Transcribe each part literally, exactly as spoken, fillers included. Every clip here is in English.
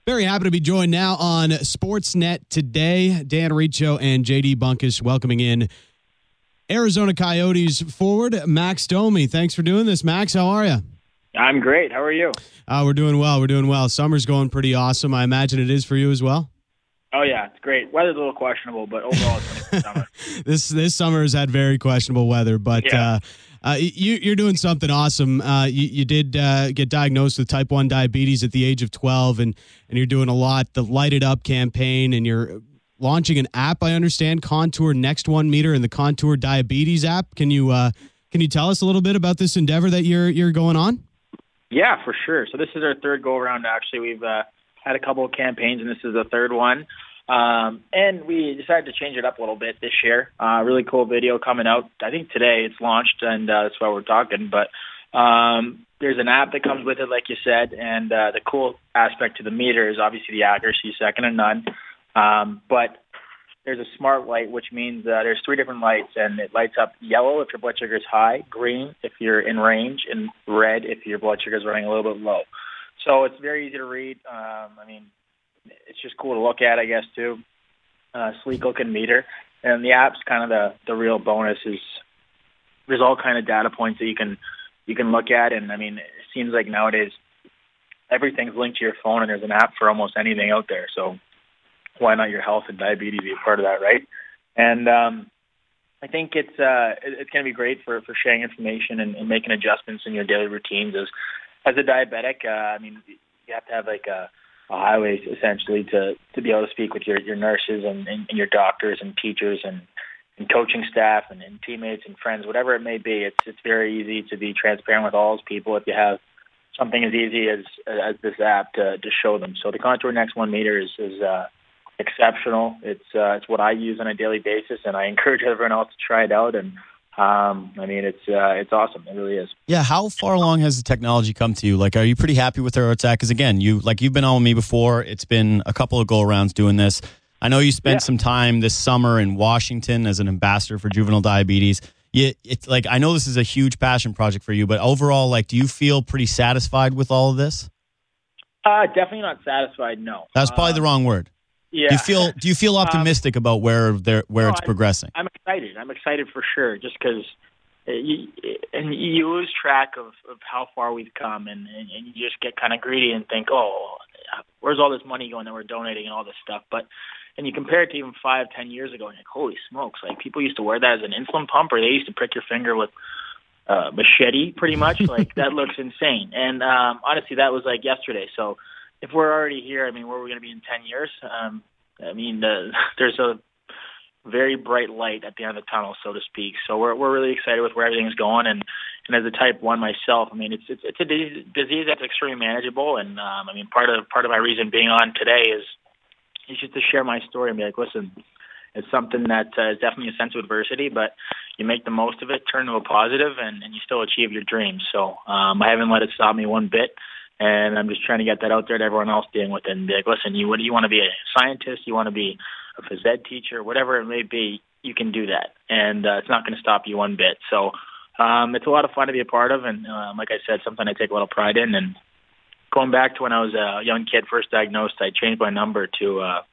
Very happy to be joined now on Sportsnet today. Dan Riccio and J D Bunkis welcoming in Arizona Coyotes forward Max Domi. Thanks for doing this, Max. How are you? I'm great. How are you? Uh, we're doing well. We're doing well. Summer's going pretty awesome. I imagine it is for you as well. Oh, yeah. It's great. Weather's a little questionable, but overall it's been a good summer. this this summer has had very questionable weather, but yeah. uh, uh, you, you're doing something awesome. Uh, you, you did uh, get diagnosed with type one diabetes at the age of twelve, and, and you're doing a lot. The Light It Up campaign, and you're launching an app, I understand, Contour Next One Meter and the Contour Diabetes app. Can you uh, can you tell us a little bit about this endeavor that you're you're going on? Yeah, for sure. So this is our third go-around, actually. We've uh, had a couple of campaigns, and this is the third one. Um, and we decided to change it up a little bit this year. Uh, really cool video coming out. I think today it's launched, and uh, that's why we're talking. But um, there's an app that comes with it, like you said, and uh, the cool aspect to the meter is obviously the accuracy, second to none. Um, but there's a smart light, which means uh, there's three different lights, and it lights up yellow if your blood sugar is high, green if you're in range, and red if your blood sugar is running a little bit low. So it's very easy to read. Um, I mean, it's just cool to look at, I guess, too. Uh, sleek-looking meter. And the app's kind of the, the real bonus is there's all kind of data points that you can you can look at. And, I mean, it seems like nowadays everything's linked to your phone, and there's an app for almost anything out there. So why not your health and diabetes be a part of that, right? And um, I think it's uh, it's going to be great for, for sharing information and, and making adjustments in your daily routines. As as a diabetic, uh, I mean, you have to have like a, a highway essentially to, to be able to speak with your, your nurses and, and, and your doctors and teachers and, and coaching staff and, and teammates and friends, whatever it may be. It's it's very easy to be transparent with all those people if you have something as easy as as this app to, to show them. So the Contour Next One Meter is is uh, exceptional. It's uh, it's what I use on a daily basis, and I encourage everyone else to try it out. And um, I mean, it's uh, it's awesome. It really is. Yeah. How far along has the technology come to you? Like, are you pretty happy with where it's at? Because again, you like you've been on with me before. It's been a couple of go arounds doing this. I know you spent yeah. some time this summer in Washington as an ambassador for juvenile diabetes. You, it's like I know this is a huge passion project for you, but overall, like, do you feel pretty satisfied with all of this? Uh, definitely not satisfied. No, that's probably uh, the wrong word. Yeah. Do you feel Do you feel optimistic um, about where they're, where no, it's I'm, progressing? I'm excited. I'm excited for sure, just because you, and you lose track of, of how far we've come, and, and, and you just get kind of greedy and think, oh, where's all this money going that we're donating and all this stuff? But and you compare it to even five, ten years ago, and you're like, holy smokes! Like people used to wear that as an insulin pump, or they used to prick your finger with a uh, machete, pretty much. Like that looks insane. And um, honestly, that was like yesterday. So if we're already here, I mean, where are we going to be in ten years? Um, I mean, uh, there's a very bright light at the end of the tunnel, so to speak. So we're we're really excited with where everything's going. And, and as a type one myself, I mean, it's it's, it's a disease that's extremely manageable. And um, I mean, part of part of my reason being on today is is just to share my story and be like, listen, it's something that uh, is definitely a sense of adversity, but you make the most of it, turn to a positive, and, and you still achieve your dreams. So um, I haven't let it stop me one bit. And I'm just trying to get that out there to everyone else dealing with it and be like, listen, you, what do you want to be a scientist? You want to be a phys ed teacher, whatever it may be, you can do that. And uh, it's not going to stop you one bit. So um, it's a lot of fun to be a part of. And um, like I said, something I take a little pride in. And going back to when I was a young kid, first diagnosed, I changed my number to uh,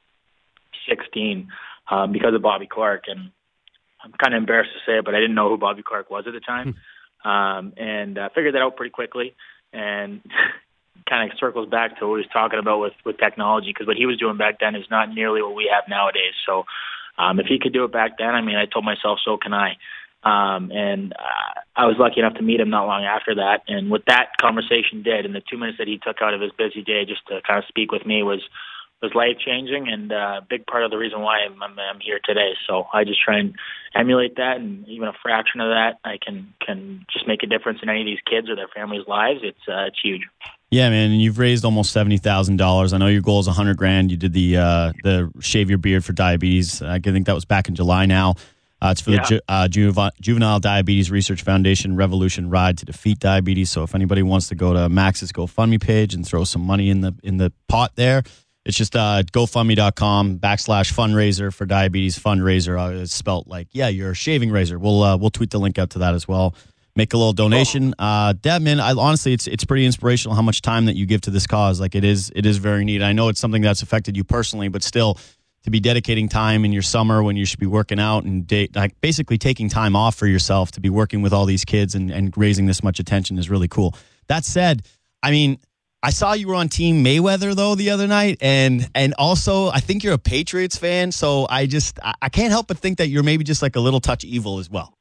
sixteen um, because of Bobby Clark. And I'm kind of embarrassed to say it, but I didn't know who Bobby Clark was at the time. um, and uh, figured that out pretty quickly. And kind of circles back to what he was talking about with, with technology, because what he was doing back then is not nearly what we have nowadays. So um, if he could do it back then, I mean, I told myself, so can I. Um, and uh, I was lucky enough to meet him not long after that. And what that conversation did, and the two minutes that he took out of his busy day just to kind of speak with me was was life-changing, and a uh, big part of the reason why I'm, I'm, I'm here today. So I just try and emulate that, and even a fraction of that, I can can just make a difference in any of these kids or their families' lives. It's uh, it's huge. Yeah, man, and you've raised almost seventy thousand dollars. I know your goal is a hundred grand. You did the uh, the Shave Your Beard for Diabetes. I think that was back in July now. Uh, it's for yeah. the Ju- uh, Juve- Juvenile Diabetes Research Foundation Revolution Ride to Defeat Diabetes. So if anybody wants to go to Max's GoFundMe page and throw some money in the in the pot there, it's just uh, GoFundMe.com backslash fundraiser for diabetes fundraiser. Uh, it's spelt like, yeah, you're a shaving razor. We'll uh, we'll tweet the link out to that as well. make a little donation. Uh, Devin, I honestly, it's it's pretty inspirational how much time that you give to this cause. Like it is, it is very neat. I know it's something that's affected you personally, but still, to be dedicating time in your summer when you should be working out and date, like basically taking time off for yourself to be working with all these kids and, and raising this much attention is really cool. That said, I mean, I saw you were on Team Mayweather though the other night, and and also I think you're a Patriots fan, so I just I, I can't help but think that you're maybe just like a little touch evil as well.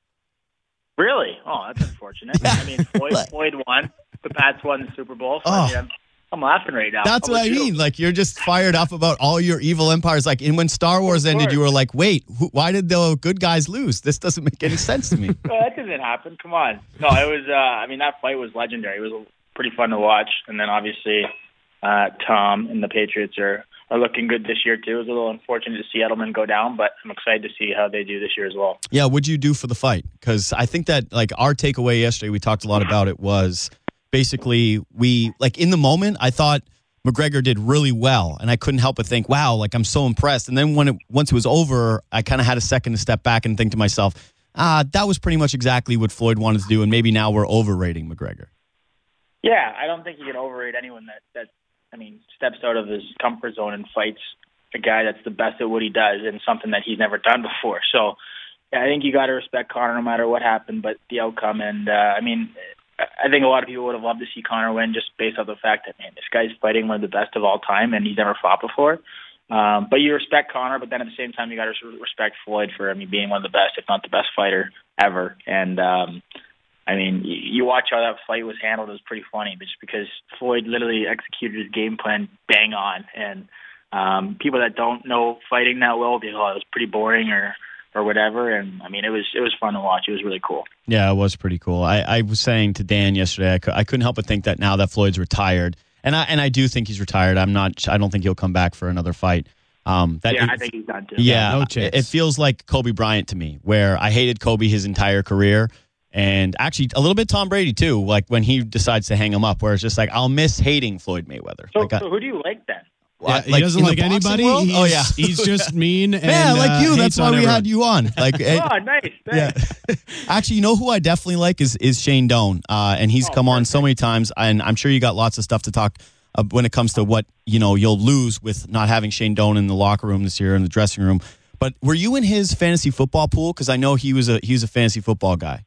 Really? Oh, that's unfortunate. I mean, Floyd, Floyd won. The Pats won the Super Bowl. So Oh. I mean, I'm, I'm laughing right now. That's How what about I you? mean. Like you're just fired up about all your evil empires. Like, and when Star Wars Of ended, course. you were like, "Wait, who, why did the good guys lose? This doesn't make any sense to me." Well, that doesn't happen. Come on. No, it was. Uh, I mean, that fight was legendary. It was pretty fun to watch. And then obviously, uh, Tom and the Patriots are, are looking good this year too. It was a little unfortunate to see Edelman go down, but I'm excited to see how they do this year as well. Yeah, what'd you do for the fight? Because I think that like our takeaway yesterday, we talked a lot about it, was basically we like in the moment I thought McGregor did really well, and I couldn't help but think, wow, like I'm so impressed. And then when it once it was over, I kind of had a second to step back and think to myself, ah, that was pretty much exactly what Floyd wanted to do, and maybe now we're overrating McGregor. Yeah, I don't think you can overrate anyone that, that I mean, steps out of his comfort zone and fights a guy that's the best at what he does and something that he's never done before. So yeah, I think you got to respect Conor no matter what happened, but the outcome. And, uh, I mean, I think a lot of people would have loved to see Conor win just based off the fact that, man, this guy's fighting one of the best of all time and he's never fought before. Um, but you respect Conor, but then at the same time, you got to respect Floyd for, I mean, being one of the best, if not the best fighter ever. And, um, I mean, you watch how that fight was handled. It was pretty funny, just because Floyd literally executed his game plan bang on. And um, people that don't know fighting that well, they go, oh, it was pretty boring or or whatever. And I mean, it was it was fun to watch. It was really cool. Yeah, it was pretty cool. I, I was saying to Dan yesterday, I, cu- I couldn't help but think that now that Floyd's retired, and I and I do think he's retired. I'm not. I don't think he'll come back for another fight. Um, that yeah, it, I think he's done too. Yeah, no it, chance. it feels like Kobe Bryant to me, where I hated Kobe his entire career. And actually, a little bit Tom Brady, too, like when he decides to hang him up, where it's just like, I'll miss hating Floyd Mayweather. So, like, I- so who do you like then? Yeah, he like doesn't in the like boxing anybody. world? He's, Oh, yeah. he's just mean. And, yeah, like uh, you. That's hates why on we everyone. had you on. Like, it- Oh, nice. yeah. Thanks. Actually, you know who I definitely like is is Shane Doan, uh, and he's Oh, come on perfect. so many times, and I'm sure you got lots of stuff to talk uh, when it comes to what you know you'll lose with not having Shane Doan in the locker room this year in the dressing room. But were you in his fantasy football pool? Because I know he was a he was a fantasy football guy.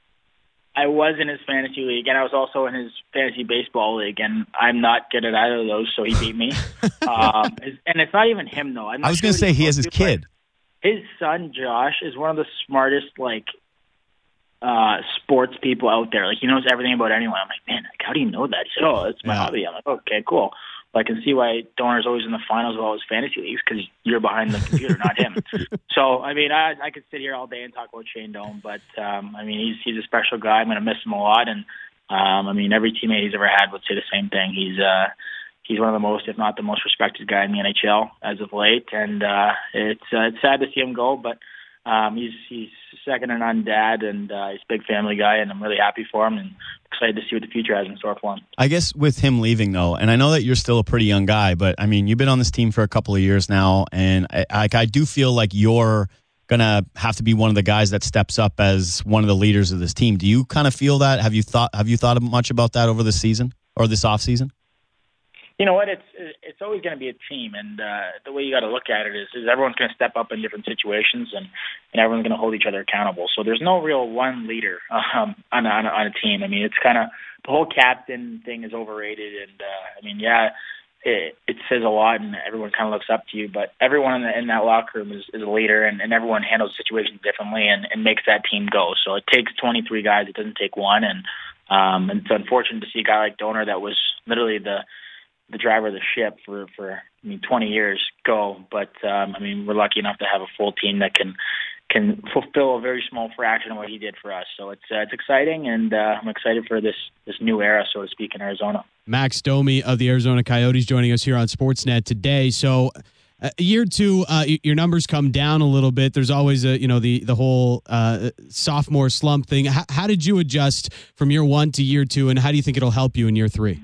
I was in his fantasy league, and I was also in his fantasy baseball league, and I'm not good at either of those, so he beat me. um, his- and it's not even him, though. I'm not I was sure going what to say he's he has his supposed to, but kid. His son, Josh, is one of the smartest, like, uh, sports people out there. Like, he knows everything about anyone. I'm like, man, like, how do you know that? He said, oh, it's my Yeah. hobby. I'm like, okay, cool. Well, I can see why Donor's always in the finals of all his fantasy leagues, because you're behind the computer, not him. So, I mean, I, I could sit here all day and talk about Shane Doan, but, um, I mean, he's he's a special guy. I'm going to miss him a lot. And, um, I mean, every teammate he's ever had would say the same thing. He's uh, he's one of the most, if not the most respected guy in the N H L as of late. And uh, it's uh, it's sad to see him go, but um, he's he's second to none dad, and uh, he's a big family guy, and I'm really happy for him and excited to see what the future has in store for him. I guess with him leaving, though, and I know that you're still a pretty young guy, but I mean, you've been on this team for a couple of years now, and I, I, I do feel like you're going to have to be one of the guys that steps up as one of the leaders of this team. Do you kind of feel that? Have you thought Have you thought much about that over this season or this off season? You know what? It's it's always going to be a team, and uh, the way you got to look at it is, is everyone's going to step up in different situations, and, and everyone's going to hold each other accountable. So there's no real one leader um, on, a, on, a, on a team. I mean, it's kind of the whole captain thing is overrated, and uh, I mean, yeah, it, it says a lot, and everyone kind of looks up to you. But everyone in, the, in that locker room is, is a leader, and, and everyone handles situations differently, and, and makes that team go. So it takes twenty-three guys; it doesn't take one, and um, and it's unfortunate to see a guy like Donor that was literally the the driver of the ship for, for I mean, twenty years go. But, um, I mean, we're lucky enough to have a full team that can can fulfill a very small fraction of what he did for us. So it's uh, it's exciting, and uh, I'm excited for this, this new era, so to speak, in Arizona. Max Domi of the Arizona Coyotes joining us here on Sportsnet today. So uh, year two, uh, y- your numbers come down a little bit. There's always a, you know, the, the whole uh, sophomore slump thing. H- how did you adjust from year one to year two, and how do you think it'll help you in year three?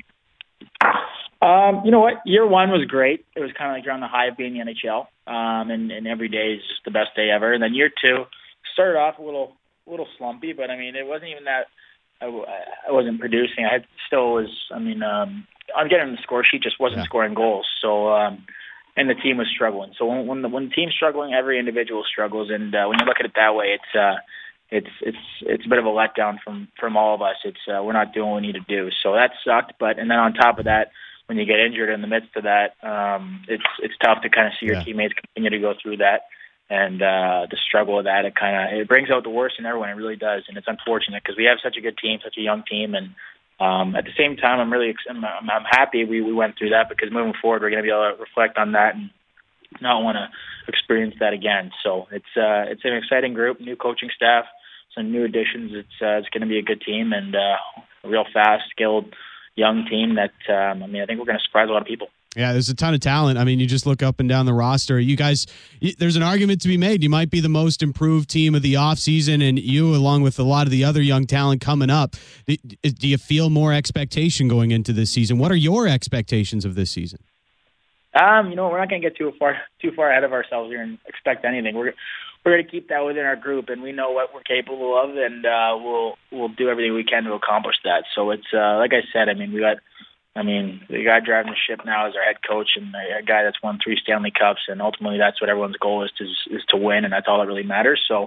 Um, you know what? Year one was great. It was kind of like you're on the high of being in the N H L, um, and, and every day is just the best day ever. And then year two started off a little, a little slumpy, but I mean, it wasn't even that I, I wasn't producing. I had, still was. I mean, um, I'm getting the score sheet, just wasn't Yeah. scoring goals. So, um, and the team was struggling. So when when the, when the team's struggling, every individual struggles. And uh, when you look at it that way, it's uh, it's it's it's a bit of a letdown from from all of us. It's uh, we're not doing what we need to do. So that sucked. But and then on top of that, when you get injured in the midst of that, um, it's it's tough to kind of see your Yeah. teammates continue to go through that. And uh, the struggle of that, it kind of it brings out the worst in everyone. It really does, and it's unfortunate because we have such a good team, such a young team, and um, at the same time, I'm really ex- I'm, I'm happy we, we went through that because moving forward, we're going to be able to reflect on that and not want to experience that again. So it's uh, it's an exciting group, new coaching staff, some new additions. It's uh, it's going to be a good team and uh, a real fast, skilled, young team that um, I mean I think we're going to surprise a lot of people. Yeah, there's a ton of talent. I mean, you just look up and down the roster. You guys, y- there's an argument to be made. You might be the most improved team of the offseason, and you, along with a lot of the other young talent coming up, do, do you feel more expectation going into this season? What are your expectations of this season? Um, you know, we're not going to get too far too far ahead of ourselves here and expect anything. We're we're going to keep that within our group, and we know what we're capable of, and uh, we'll we'll do everything we can to accomplish that. So it's uh, like I said. I mean, we got. I mean, the guy driving the ship now is our head coach and a guy that's won three Stanley Cups, and ultimately that's what everyone's goal is to is to win, and that's all that really matters. So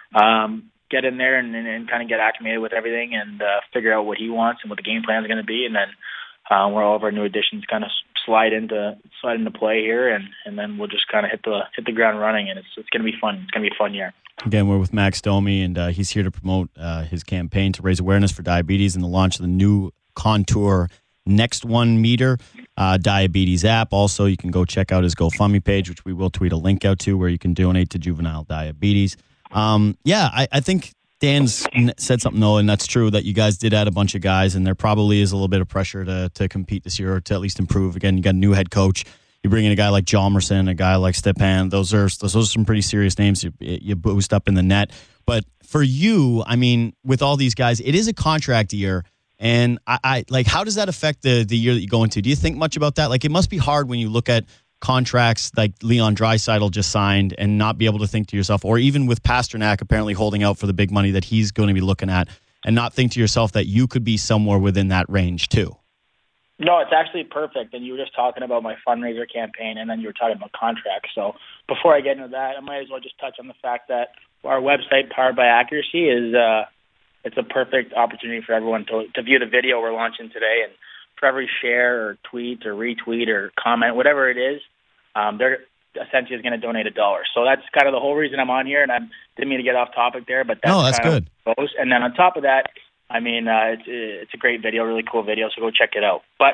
um, get in there and, and, and kind of get acclimated with everything and uh, figure out what he wants and what the game plan is going to be, and then uh, where all of our new additions kind of slide into slide into play here, and, and then we'll just kind of hit the hit the ground running, and it's it's going to be fun. It's going to be a fun year. Again, we're with Max Domi, and uh, he's here to promote uh, his campaign to raise awareness for diabetes and the launch of the new Contour Next One Meter uh, diabetes app. Also, you can go check out his GoFundMe page, which we will tweet a link out to, where you can donate to juvenile diabetes. Um, yeah, I, I think Dan's said something, though, and that's true, that you guys did add a bunch of guys, and there probably is a little bit of pressure to to compete this year, or to at least improve. Again, you got a new head coach. You bring in a guy like Hjalmarsson, a guy like Stepan. Those are those are some pretty serious names. You, you boost up in the net. But for you, I mean, with all these guys, it is a contract year. And I, I like, how does that affect the the year that you go into? Do you think much about that? Like, it must be hard when you look at contracts like Leon Draisaitl just signed and not be able to think to yourself, or even with Pasternak apparently holding out for the big money that he's going to be looking at, and not think to yourself that you could be somewhere within that range too. No, it's actually perfect. And you were just talking about my fundraiser campaign, and then you were talking about contracts. So before I get into that, I might as well just touch on the fact that our website, Powered by Accuracy, is uh, it's a perfect opportunity for everyone to to view the video we're launching today. And for every share or tweet or retweet or comment, whatever it is, um, they're essentially is going to donate a dollar. So that's kind of the whole reason I'm on here. And I didn't mean to get off topic there, but that's, no, that's kind good. Of goes. And then on top of that, I mean, uh, it's it's a great video, really cool video. So go check it out. But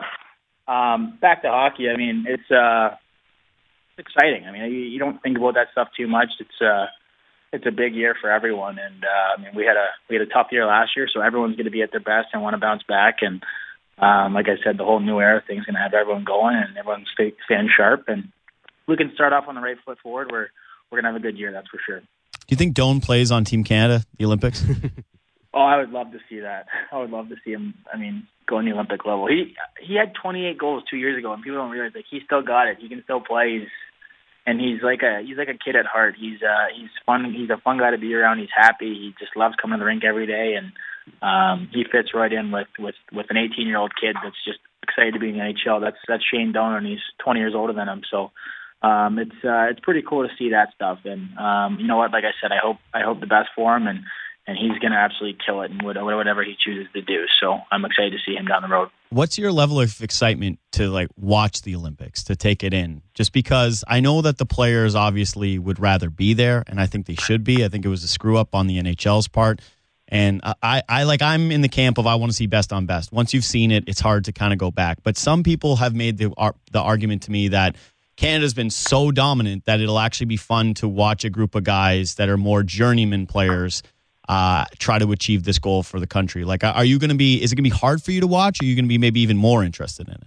um, back to hockey. I mean, it's uh, it's exciting. I mean, you, you don't think about that stuff too much. It's uh, it's a big year for everyone, and uh, I mean, we had a we had a tough year last year, so everyone's going to be at their best and want to bounce back. And um, like I said, the whole new era thing is going to have everyone going, and everyone stay staying sharp. And we can start off on the right foot forward. We're we're going to have a good year, that's for sure. Do you think Doan plays on Team Canada, the Olympics? Oh, I would love to see that. I would love to see him. I mean, go on the Olympic level. He he had twenty-eight goals two years ago, and people don't realize like he still got it. He can still play. He's, and he's like a he's like a kid at heart. He's uh he's fun. He's a fun guy to be around. He's happy. He just loves coming to the rink every day, and um, he fits right in with with with an eighteen-year-old kid that's just excited to be in the N H L. That's that's Shane Doan, and he's twenty years older than him. So um, it's uh, it's pretty cool to see that stuff. And um, you know what? Like I said, I hope I hope the best for him, and. And he's going to absolutely kill it in whatever he chooses to do. So I'm excited to see him down the road. What's your level of excitement to like watch the Olympics, to take it in? Just because I know that the players obviously would rather be there, and I think they should be. I think it was a screw up on the N H L's part. And I, I like I'm in the camp of I want to see best on best. Once you've seen it, it's hard to kind of go back. But some people have made the the argument to me that Canada's been so dominant that it'll actually be fun to watch a group of guys that are more journeyman players Uh, try to achieve this goal for the country. Like, are you going to be, is it going to be hard for you to watch, or are you going to be maybe even more interested in it?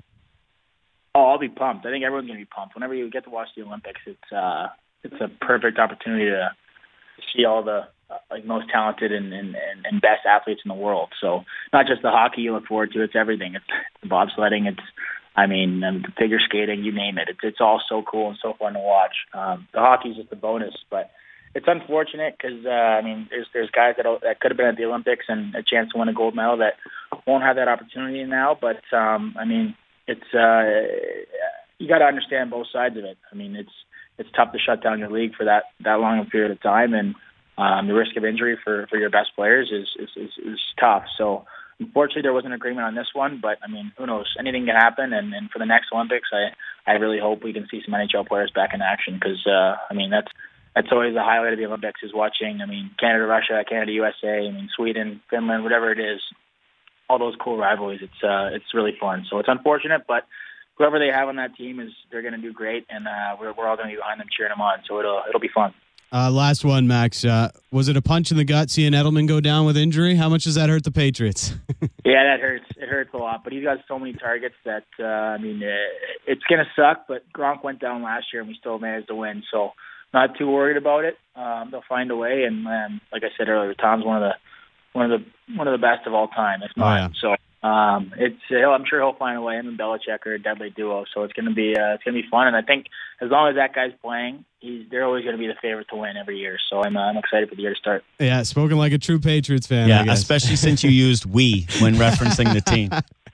Oh, I'll be pumped. I think everyone's going to be pumped. Whenever you get to watch the Olympics, it's uh, it's a perfect opportunity to see all the uh, like most talented and, and, and best athletes in the world. So not just the hockey you look forward to, it's everything. It's the bobsledding, it's, I mean, um, the figure skating, you name it. It's, it's all so cool and so fun to watch. Um, the hockey's just a bonus, but it's unfortunate because uh, I mean, there's there's guys that that could have been at the Olympics and a chance to win a gold medal that won't have that opportunity now. But um, I mean, it's uh, you got to understand both sides of it. I mean, it's it's tough to shut down your league for that that long a period of time, and um, the risk of injury for, for your best players is is, is is tough. So unfortunately, there was an agreement on this one. But I mean, who knows? Anything can happen. And, and for the next Olympics, I I really hope we can see some N H L players back in action because uh, I mean that's. That's always the highlight of the Olympics is watching, I mean, Canada, Russia, Canada, U S A, I mean, Sweden, Finland, whatever it is, all those cool rivalries. It's uh, it's really fun. So it's unfortunate, but whoever they have on that team, is they're going to do great, and uh, we're, we're all going to be behind them cheering them on. So it'll, it'll be fun. Uh, last one, Max. Uh, was it a punch in the gut seeing Edelman go down with injury? How much does that hurt the Patriots? Yeah, that hurts. It hurts a lot. But he's got so many targets that, uh, I mean, uh, it's going to suck. But Gronk went down last year, and we still managed to win. So not too worried about it. Um, they'll find a way. And um, like I said earlier, Tom's one of the one of the one of the best of all time, if not. Oh, yeah. So um, it's uh, I'm sure he'll find a way. Him and Belichick are a deadly duo. So it's going to be uh, it's going to be fun. And I think as long as that guy's playing, he's they're always going to be the favorite to win every year. So I'm uh, I'm excited for the year to start. Yeah, spoken like a true Patriots fan. Yeah, especially since you used "we" when referencing the team.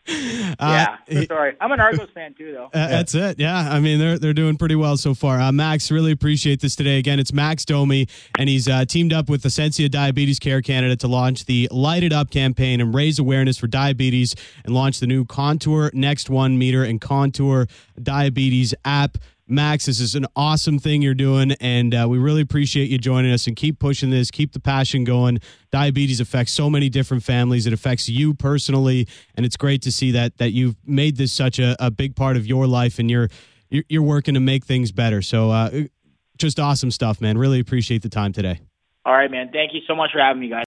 Uh, yeah, sorry. I'm an Argos fan too, though. Uh, that's it. Yeah, I mean they're they're doing pretty well so far. Uh, Max, really appreciate this today. Again, it's Max Domi, and he's uh, teamed up with Ascensia Diabetes Care Canada to launch the Light It Up campaign and raise awareness for diabetes, and launch the new Contour Next One Meter and Contour Diabetes app. Max, this is an awesome thing you're doing, and uh, we really appreciate you joining us, and keep pushing this, keep the passion going. Diabetes affects so many different families. It affects you personally, and it's great to see that that you've made this such a, a big part of your life, and you're you're working to make things better. So uh, just awesome stuff, man. Really appreciate the time today. All right, man. Thank you so much for having me, guys.